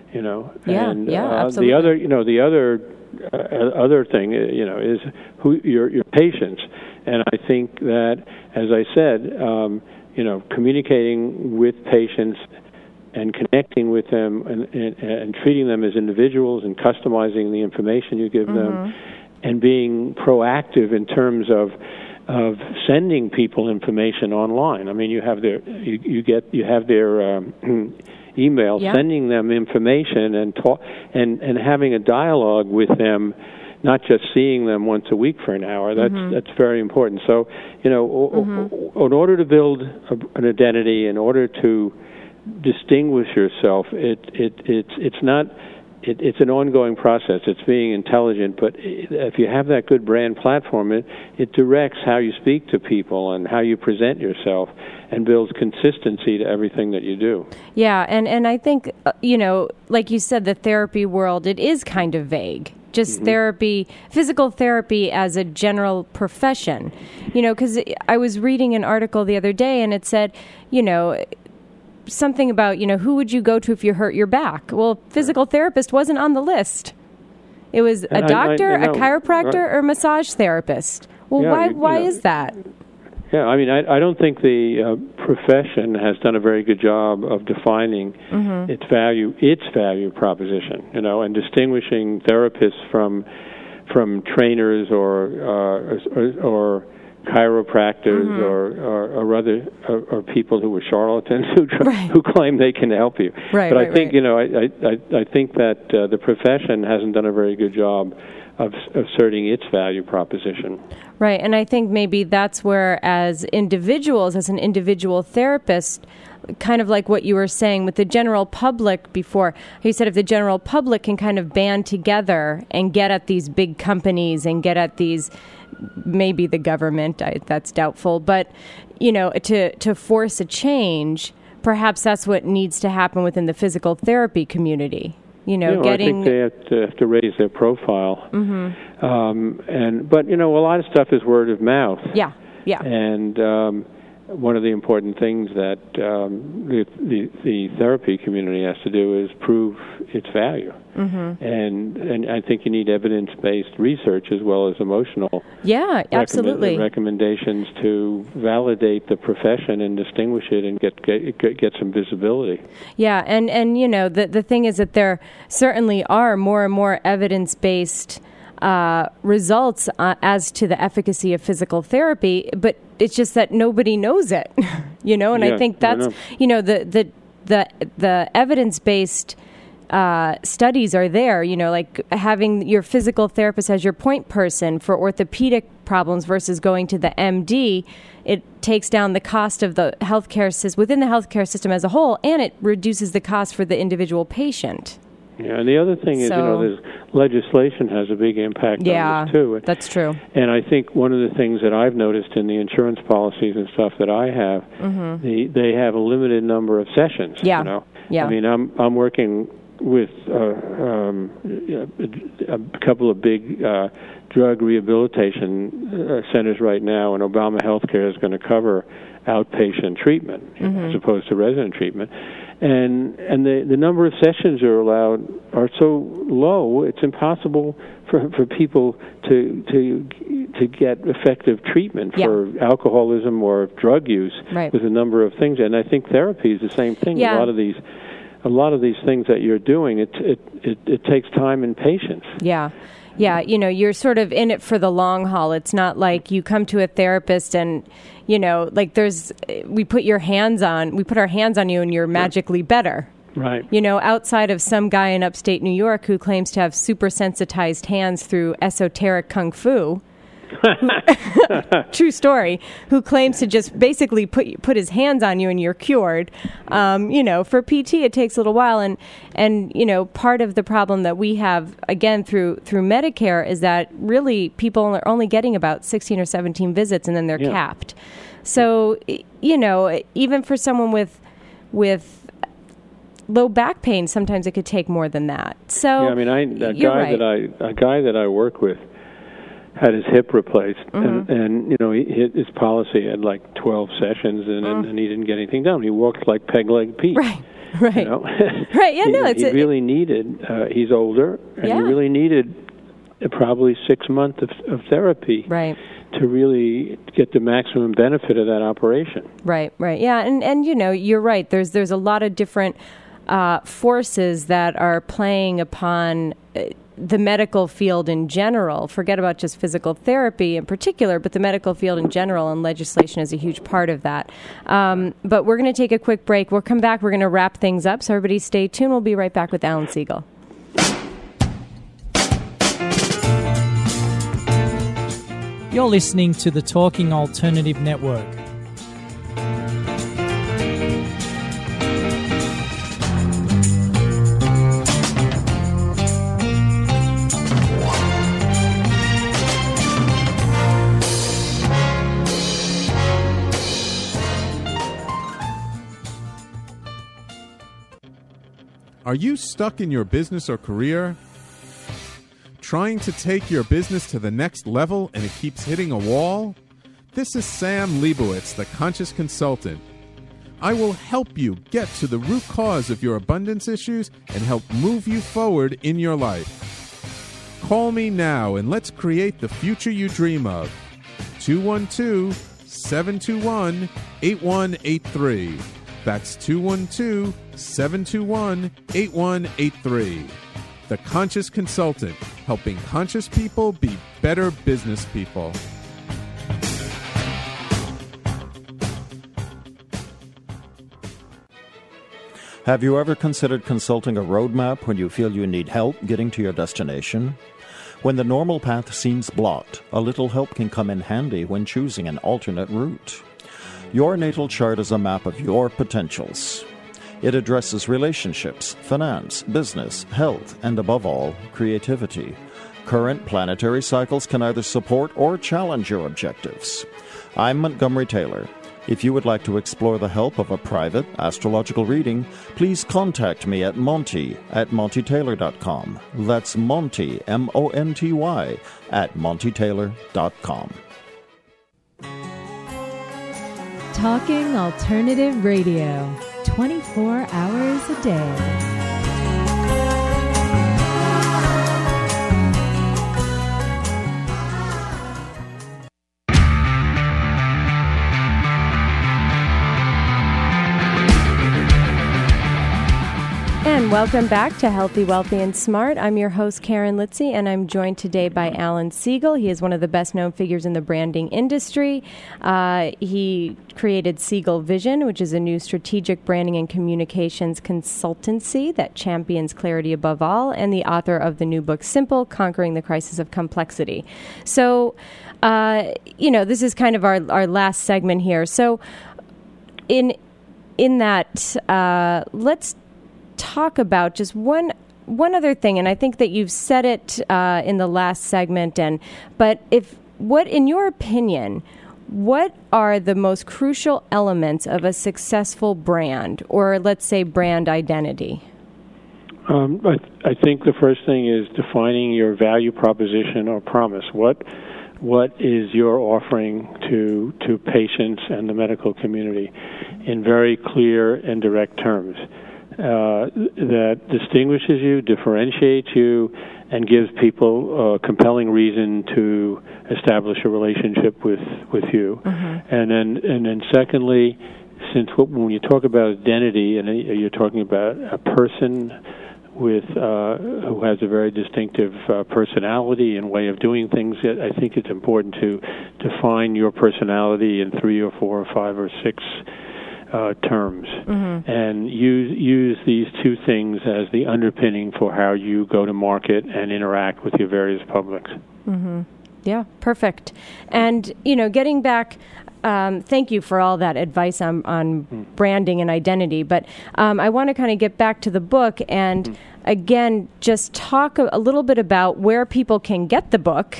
You know, Yeah, and yeah, uh, absolutely. the other, you know, the other uh, other thing, uh, you know, is who your your patients. And I think that, as I said, um, you know, communicating with patients and connecting with them and, and, and treating them as individuals and customizing the information you give mm-hmm. them, and being proactive in terms of of sending people information online. I mean, you have their you, you get you have their um, email, yeah. sending them information and talk and and having a dialogue with them, not just seeing them once a week for an hour. That's mm-hmm. that's very important. So, you know, mm-hmm. in order to build a, an identity, in order to distinguish yourself, it it it's it's not. It, it's an ongoing process. It's being intelligent, but if you have that good brand platform, it, it directs how you speak to people and how you present yourself, and builds consistency to everything that you do. Yeah, and, and I think, uh, you know, like you said, the therapy world, it is kind of vague. Just mm-hmm. therapy, physical therapy as a general profession. You know, because I was reading an article the other day, and it said, you know, something about, you know, who would you go to if you hurt your back? Well, physical therapist wasn't on the list. It was a doctor, I, I, I know, a chiropractor, right. or a massage therapist. Well, yeah, why you, why you know, is that? Yeah, I mean, I, I don't think the uh, profession has done a very good job of defining mm-hmm. its value, its value proposition, you know, and distinguishing therapists from from trainers or uh, or, or chiropractors mm-hmm. or, or, or other or, or people who were charlatans who try, right. who claim they can help you. Right, but right, I think right. you know I I, I think that uh, the profession hasn't done a very good job of asserting its value proposition. Right, and I think maybe that's where, as individuals, as an individual therapist, kind of like what you were saying with the general public before, you said if the general public can kind of band together and get at these big companies and get at these, maybe the government, I, that's doubtful, but, you know, to, to force a change, perhaps that's what needs to happen within the physical therapy community. You know, you know, getting. I think they have to, have to raise their profile. Mm-hmm. Um, and but you know, a lot of stuff is word of mouth. Yeah, yeah. And um, one of the important things that um, the, the the therapy community has to do is prove its value. Mm-hmm. And and I think you need evidence-based research as well as emotional. Yeah, absolutely. Recommendations to validate the profession and distinguish it and get get get some visibility. Yeah, and, and you know the the thing is that there certainly are more and more evidence-based uh, results uh, as to the efficacy of physical therapy, but it's just that nobody knows it. you know, and yeah, I think that's I know. you know the the the the evidence-based. Uh, studies are there, you know, like having your physical therapist as your point person for orthopedic problems versus going to the M D. It takes down the cost of the healthcare system within the healthcare system as a whole, and it reduces the cost for the individual patient. Yeah, and the other thing is, so, you know, there's legislation has a big impact yeah, on this too. That's true. And I think one of the things that I've noticed in the insurance policies and stuff that I have, mm-hmm. the, they have a limited number of sessions. Yeah. You know? Yeah. I mean, I'm I'm working with uh, um, a couple of big uh, drug rehabilitation uh, centers right now, and Obama Healthcare is going to cover outpatient treatment mm-hmm. as opposed to resident treatment. And and the, the number of sessions are allowed are so low, it's impossible for for people to to to get effective treatment yeah. for alcoholism or drug use right. with a number of things. And I think therapy is the same thing. Yeah. A lot of these a lot of these things that you're doing, it it it, it takes time and patience. Yeah. Yeah, you know, you're sort of in it for the long haul. It's not like you come to a therapist and, you know, like there's, we put your hands on, we put our hands on you and you're magically better. Right. You know, outside of some guy in upstate New York who claims to have super sensitized hands through esoteric kung fu. True story. Who claims to just basically put put his hands on you and you're cured. Um, you know, for P T it takes a little while, and and you know part of the problem that we have again through through Medicare is that really people are only getting about sixteen or seventeen visits and then they're yeah. capped. So you know, even for someone with with low back pain, sometimes it could take more than that. So yeah, I mean, I a guy right. that I a guy that I work with had his hip replaced, mm-hmm. and, and you know he, his policy had like twelve sessions, and, mm. and he didn't get anything done. He walked like peg-leg Pete. Right. Right. You know? Right. Yeah. he, No. It's he a, really needed. Uh, he's older, and yeah. he really needed probably six months of, of therapy. Right. To really get the maximum benefit of that operation. Right. Right. Yeah. And and you know, you're right. There's there's a lot of different uh, forces that are playing upon Uh, the medical field in general. Forget about just physical therapy in particular, but the medical field in general, and legislation is a huge part of that. Um, but we're going to take a quick break. We'll come back. We're going to wrap things up. So everybody stay tuned. We'll be right back with Alan Siegel. You're listening to the Talking Alternative Network. Are you stuck in your business or career? Trying to take your business to the next level and it keeps hitting a wall? This is Sam Leibowitz, the Conscious Consultant. I will help you get to the root cause of your abundance issues and help move you forward in your life. Call me now and let's create the future you dream of. two one two, seven two one, eight one eight three. That's two one two, seven two one, eight one eight three. The Conscious Consultant, helping conscious people be better business people. Have you ever considered consulting a roadmap when you feel you need help getting to your destination? When the normal path seems blocked, a little help can come in handy when choosing an alternate route. Your natal chart is a map of your potentials. It addresses relationships, finance, business, health, and above all, creativity. Current planetary cycles can either support or challenge your objectives. I'm Montgomery Taylor. If you would like to explore the help of a private astrological reading, please contact me at Monty at Monty Taylor dot com. That's Monty, M O N T Y, at Monty Taylor dot com. Talking Alternative Radio, twenty-four hours a day. And welcome back to Healthy, Wealthy, and Smart. I'm your host, Karen Litzy, and I'm joined today by Alan Siegel. He is one of the best-known figures in the branding industry. Uh, he created Siegel Vision, which is a new strategic branding and communications consultancy that champions clarity above all, and the author of the new book, Simple, Conquering the Crisis of Complexity. So, uh, you know, this is kind of our, our last segment here. So, in, in that, uh, let's talk about just one one other thing, and I think that you've said it uh, in the last segment. And but if what, in your opinion, what are the most crucial elements of a successful brand, or let's say brand identity? Um, I, I think the first thing is defining your value proposition or promise. What what is your offering to to patients and the medical community in very clear and direct terms? Uh, that distinguishes you, differentiates you, and gives people a compelling reason to establish a relationship with, with you. Mm-hmm. And then, and then, secondly, since when you talk about identity, and you're talking about a person with uh, who has a very distinctive uh, personality and way of doing things, I think it's important to define your personality in three or four or five or six Uh, terms, mm-hmm. and use use these two things as the underpinning for how you go to market and interact with your various publics. Mm-hmm. Yeah, perfect. And, you know, getting back, um, thank you for all that advice on, on mm. branding and identity, but um, I want to kind of get back to the book and, mm. again, just talk a, a little bit about where people can get the book.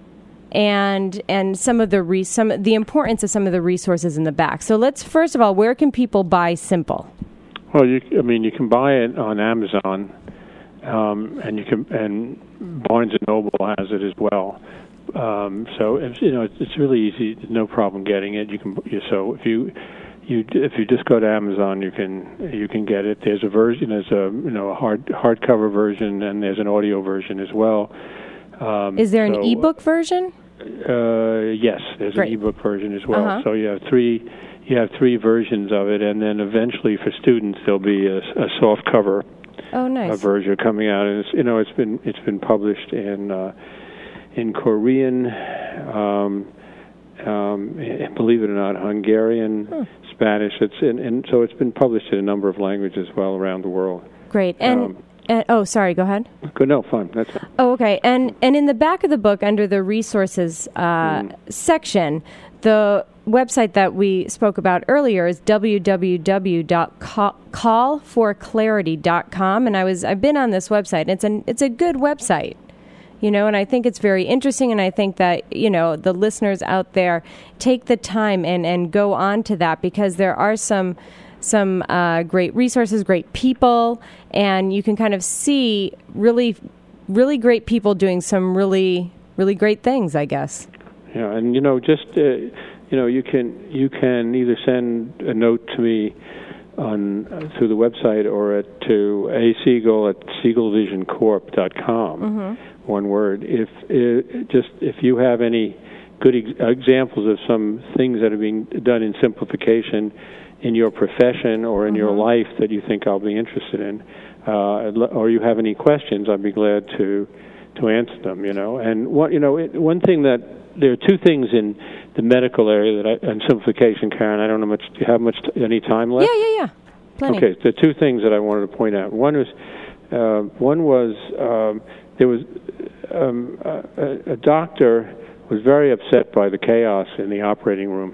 And and some of the re, some the importance of some of the resources in the back. So let's first of all, where can people buy Simple? Well, you, I mean, you can buy it on Amazon, um, and you can and Barnes and Noble has it as well. Um, so it's, you know, it's, it's really easy, no problem getting it. You can you, so if you you if you just go to Amazon, you can you can get it. There's a version, there's a you know a hard hardcover version, and there's an audio version as well. Um, Is there so, an ebook version? Uh, yes, there's Great. an ebook version as well. Uh-huh. So you have three you have three versions of it, and then eventually for students there'll be a, a soft cover Oh, nice. uh, version coming out, and it's you know it's been it's been published in uh, in Korean, um, um, and believe it or not, Hungarian, Hmm. Spanish. It's in, and so it's been published in a number of languages well around the world. Great. And, Um, and oh, sorry. Go ahead. Good, no, fine. That's fine. Oh, okay. And and in the back of the book, under the resources uh, Mm. section, the website that we spoke about earlier is w w w dot call for clarity dot com, and I was I've been on this website. And it's an it's a good website, you know, and I think it's very interesting. And I think that you know the listeners out there take the time and and go on to that, because there are some. some uh, great resources, great people, and you can kind of see really, really great people doing some really, really great things, I guess. Yeah, and you know, just uh, you know, you can you can either send a note to me on uh, through the website or at to a Siegel at siegel vision corp dot com. Mm-hmm. One word. If uh, just if you have any good ex- examples of some things that are being done in simplification in your profession or in mm-hmm. your life that you think I'll be interested in, uh, or you have any questions, I'd be glad to to answer them. You know, and what you know, it, one thing that there are two things in the medical area that I, and simplification, Karen. I don't know much. Do you have much t- any time left? Yeah, yeah, yeah. Plenty. Okay, the two things that I wanted to point out. One was, uh, one was um, there was um, a, a doctor was very upset by the chaos in the operating room.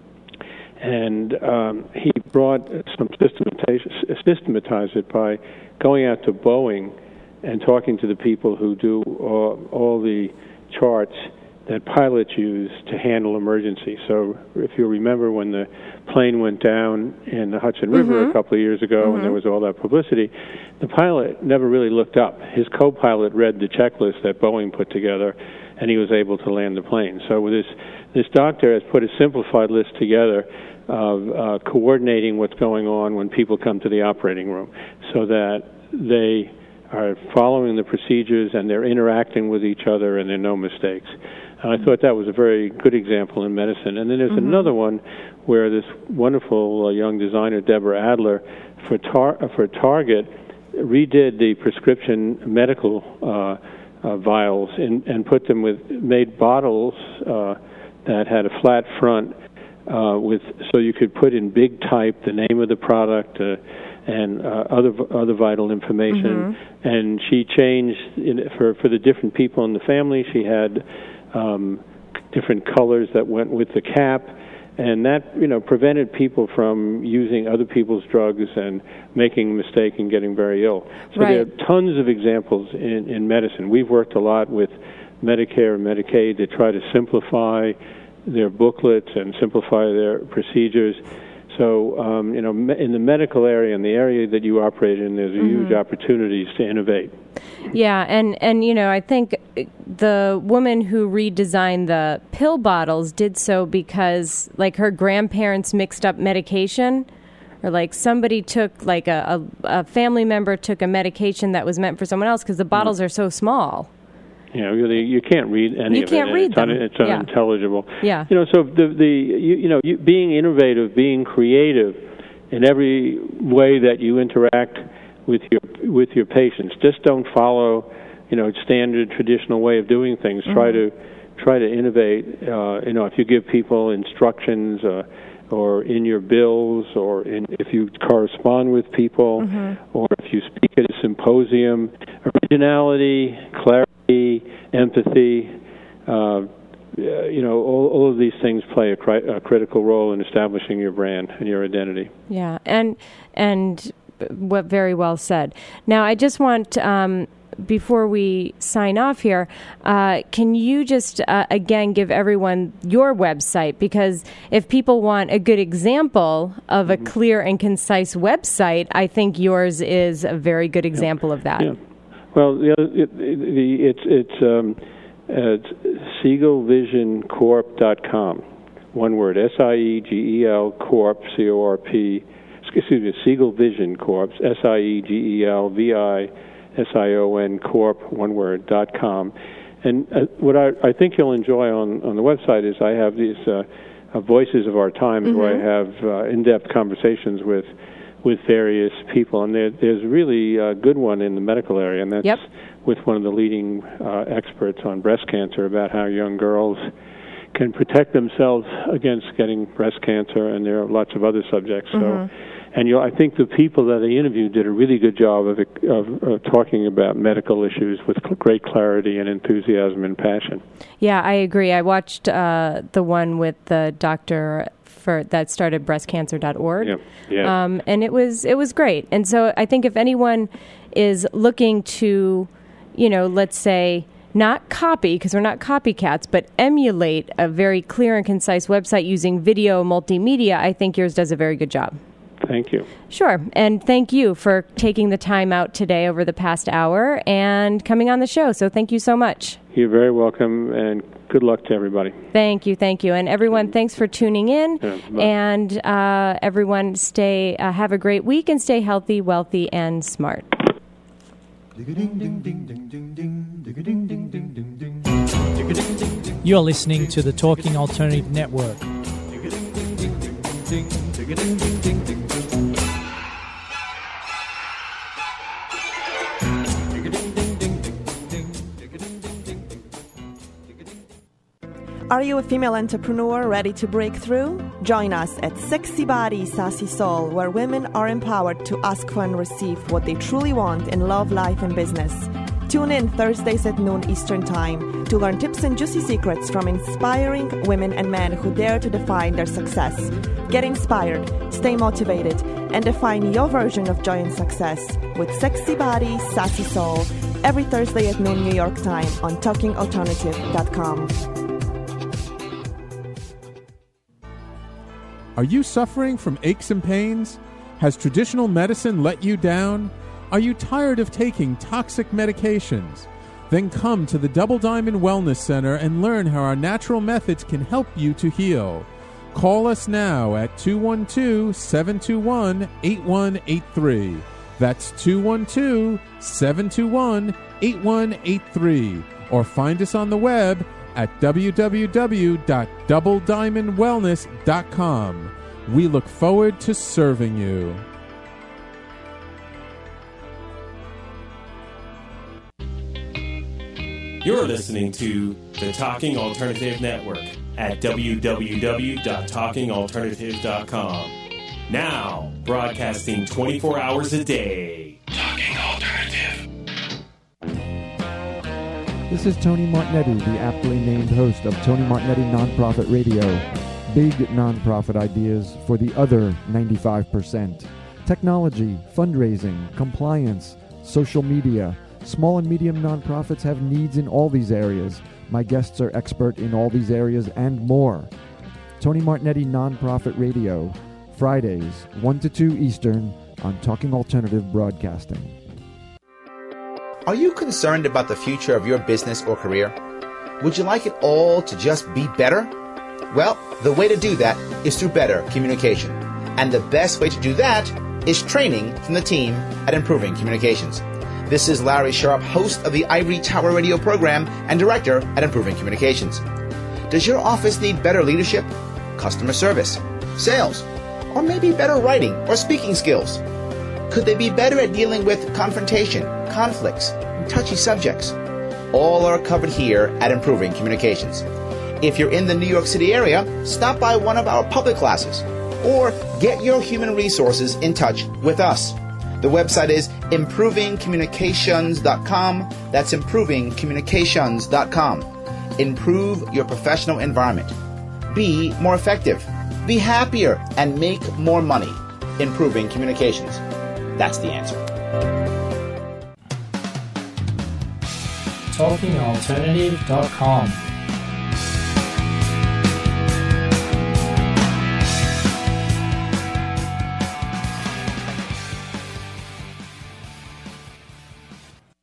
And um, he brought some systematization, systematized it by going out to Boeing and talking to the people who do all, all the charts that pilots use to handle emergencies. So if you remember when the plane went down in the Hudson River mm-hmm. a couple of years ago mm-hmm. and there was all that publicity, the pilot never really looked up. His co-pilot read the checklist that Boeing put together, and he was able to land the plane. So with this, this doctor has put a simplified list together of uh, coordinating what's going on when people come to the operating room, so that they are following the procedures and they're interacting with each other and there are no mistakes. And I thought that was a very good example in medicine. And then there's mm-hmm. another one where this wonderful uh, young designer, Deborah Adler, for, tar- for Target, redid the prescription medical uh, uh, vials and, and put them with, made bottles uh, that had a flat front uh, with, so you could put in big type the name of the product uh, and uh, other other vital information. Mm-hmm. And she changed, in, for, for the different people in the family, she had um, different colors that went with the cap. And that, you know, prevented people from using other people's drugs and making a mistake and getting very ill. So right. there are tons of examples in, in medicine. We've worked a lot with Medicare and Medicaid to try to simplify their booklets and simplify their procedures. So, um, you know, in the medical area, in the area that you operate in, there's mm-hmm. huge opportunities to innovate. Yeah, and, and, you know, I think the woman who redesigned the pill bottles did so because, like, her grandparents mixed up medication, or, like, somebody took, like, a, a, a family member took a medication that was meant for someone else because the bottles mm-hmm. are so small. You know, really, you can't read any you of it. You can't read it's them. Un, it's yeah. unintelligible. Yeah. You know, so the the you, you know, you, being innovative, being creative in every way that you interact with your with your patients. Just don't follow, you know, standard traditional way of doing things. Mm-hmm. Try to try to innovate. Uh, you know, if you give people instructions, uh, or in your bills, or in, if you correspond with people, mm-hmm. or if you speak at a symposium, originality, clarity, empathy, uh, you know, all, all of these things play a, cri- a critical role in establishing your brand and your identity. Yeah, and and what very well said. Now, I just want, um, before we sign off here, uh, can you just, uh, again, give everyone your website? Because if people want a good example of a clear and concise website, I think yours is a very good example yeah. of that. Yeah. Well, the, it, the, it's it's um, it's siegel vision corp dot com, one word, S I E G E L Corp, C O R P, excuse me, Siegel Vision Corp, S I E G E L V I S I O N Corp, one word, dot com. And uh, what I, I think you'll enjoy on, on the website is I have these uh, uh, Voices of Our Times, mm-hmm. where I have uh, in-depth conversations with with various people. And there, there's really a good one in the medical area, and that's yep. with one of the leading uh, experts on breast cancer about how young girls can protect themselves against getting breast cancer, and there are lots of other subjects. Mm-hmm. So, and you know, I think the people that they interviewed did a really good job of, of, of talking about medical issues with great clarity and enthusiasm and passion. Yeah, I agree. I watched uh, the one with the doctor for that started breast cancer dot org. Yeah, yeah. Um, and it was it was great. And so I think if anyone is looking to, you know, let's say, not copy, because we're not copycats, but emulate a very clear and concise website using video multimedia, I think yours does a very good job. Thank you. Sure. And thank you for taking the time out today over the past hour and coming on the show. So thank you so much. You're very welcome, and good luck to everybody. Thank you. Thank you. And everyone, thanks for tuning in. Yeah, and uh, everyone, stay uh, have a great week and stay healthy, wealthy, and smart. You're listening to the Talking Alternative Network. Are you a female entrepreneur ready to break through? Join us at Sexy Body, Sassy Soul, where women are empowered to ask for and receive what they truly want in love, life, and business. Tune in Thursdays at noon Eastern Time to learn tips and juicy secrets from inspiring women and men who dare to define their success. Get inspired, stay motivated, and define your version of joy and success with Sexy Body, Sassy Soul every Thursday at noon New York time on talking alternative dot com. Are you suffering from aches and pains? Has traditional medicine let you down? Are you tired of taking toxic medications? Then come to the Double Diamond Wellness Center and learn how our natural methods can help you to heal. Call us now at two one two, seven two one, eight one eight three. That's two one two, seven two one, eight one eight three. Or find us on the web at w w w dot double diamond wellness dot com. We look forward to serving you. You're listening to the Talking Alternative Network at w w w dot talking alternative dot com. Now, broadcasting twenty-four hours a day. Talking Alternative. This is Tony Martignetti, the aptly named host of Tony Martignetti Nonprofit Radio. Big nonprofit ideas for the other ninety-five percent. Technology, fundraising, compliance, social media. Small and medium nonprofits have needs in all these areas. My guests are expert in all these areas and more. Tony Martignetti Nonprofit Radio, Fridays, one to two Eastern on Talking Alternative Broadcasting. Are you concerned about the future of your business or career? Would you like it all to just be better? Well, the way to do that is through better communication. And the best way to do that is training from the team at Improving Communications. This is Larry Sharp, host of the Ivory Tower Radio program and director at Improving Communications. Does your office need better leadership, customer service, sales, or maybe better writing or speaking skills? Could they be better at dealing with confrontation, conflicts, and touchy subjects? All are covered here at Improving Communications. If you're in the New York City area, stop by one of our public classes or get your human resources in touch with us. The website is improving communications dot com. That's improving communications dot com. Improve your professional environment. Be more effective. Be happier and make more money. Improving Communications. That's the answer. talking alternative dot com